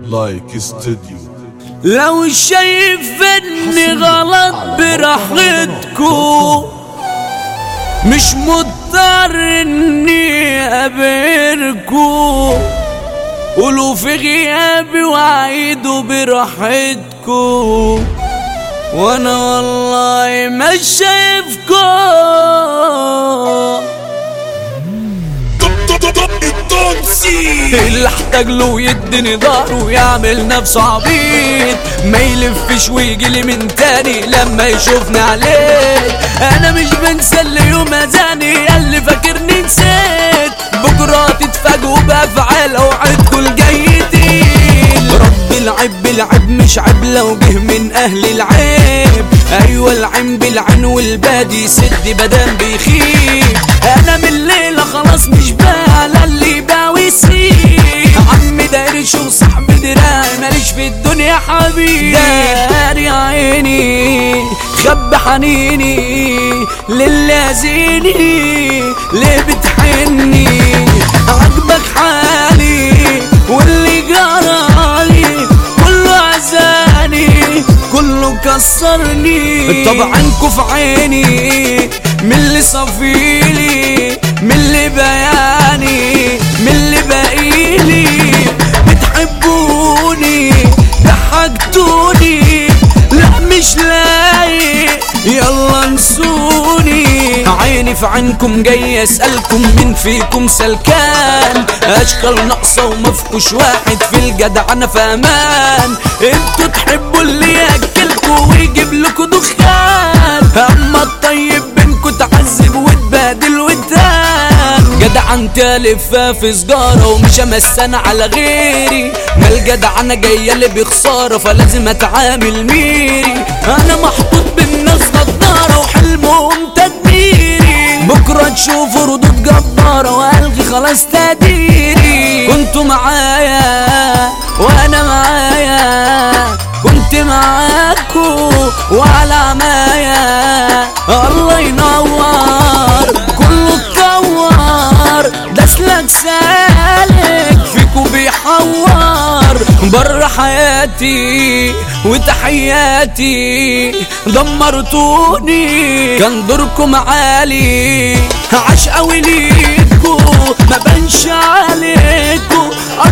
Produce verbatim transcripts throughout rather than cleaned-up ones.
لايك استوديو. لو شايف اني غلط براحتكو مش مضطر اني ابركو، قولوا في غيابي وعيدوا براحتكو، وانا والله مش شايفكو. اللي احتاج له يدني ظهره ويعمل نفسه عبيط، ما يلفش ويجيلي من تاني لما يشوفني عليه. انا مش بنسى اللي يوم اذاني، اللي فاكرني نسيت بكره تتفاجئوا بافعال اوعدكوا الجايين. رب العيب بالعيب مش عيب لو جه من اهل العيب، ايوه العين بالعين والبادي سد بدن بيخيب. انا من الليله خلاص مش بقى اللي باوي سيب، عمي دايرش وصاحبي دراعي ماليش في الدنيا حبيبي. داري عيني خب حنيني للي اذيني، ليه بتحني عجبك حالي واللي جرالي كله عزاني كله كسرني. طبعا في عيني من اللي صفيلي من اللي بياني من اللي باقيلي، بتحبوني ضحكتوني لا مش لايق يلا انسوني. عيني في عينكم جاي اسألكم مين فيكم سلكان، اشكال ناقصة ومفكوش واحد في الجدع انا فامان. انتوا تحبوا اللي ياكلكوا ويجيب لكوا دخان، اما الطيب بينكوا تعذب وتبادل وتهان. جدع انت لفة في سجارة ومش امسان على غيري، ما الجدع انا جاية اللي بخسارة فلازم اتعامل ميري. انا محطوط بالناس نضارة وحلمهم تدميري، بكرة تشوفوا ردود جبارة والغي خلاص تديري. كنتوا معايا وانا معايا، كنت معاكو وعلى عمايا. الله ينور كله اتطور دسلك سالك فيكو بيحور. بره حياتي وتحياتي دمرتوني، كان دوركم عالي عاش قوي ليكو ما بنش عليكو،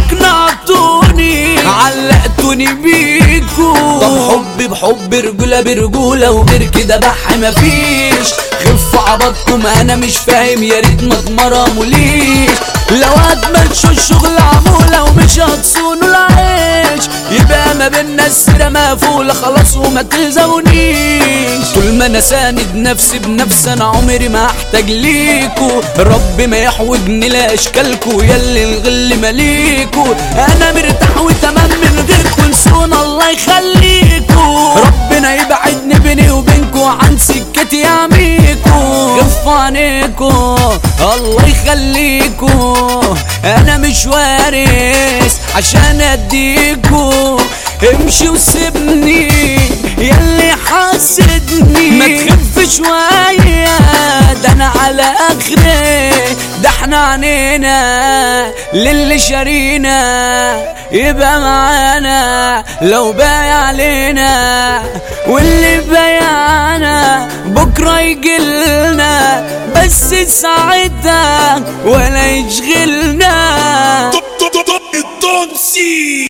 اقنعتوني علقتوني بيكو. طب حب بحب رجولة برجولة وغير كده بح مفيش، خف عبطكم انا مش فاهم يا ريت ما تمرموليش. لو هتمشوا الشغل عمولة ومش هتصونوا العيش، يبقى ما بينا السيرة مقفولة خلاص وما تلزمونيش. طول ما انا ساند نفسي بنفسي انا عمري ما احتاج ليكو، رب ما يحوجني لاشكالكو ياللي الغل ماليكو. انا مرتاح وتمام من غيركو انسونا الله يخليكو، ربنا يبعدني بيني وبينكو عن سكتي يعميكو. غف عنيكو الله يخليكو، انا مش وارث عشان اديكو. امشي وسيبني ياللي حاسدني، ما تخف شوية ده انا على اخري. ده احنا عنينا للي شارينا يبقى معانا لو بايع علينا، واللي بايعنا بكرة يجيلنا بس ساعتها ولا يشغلنا.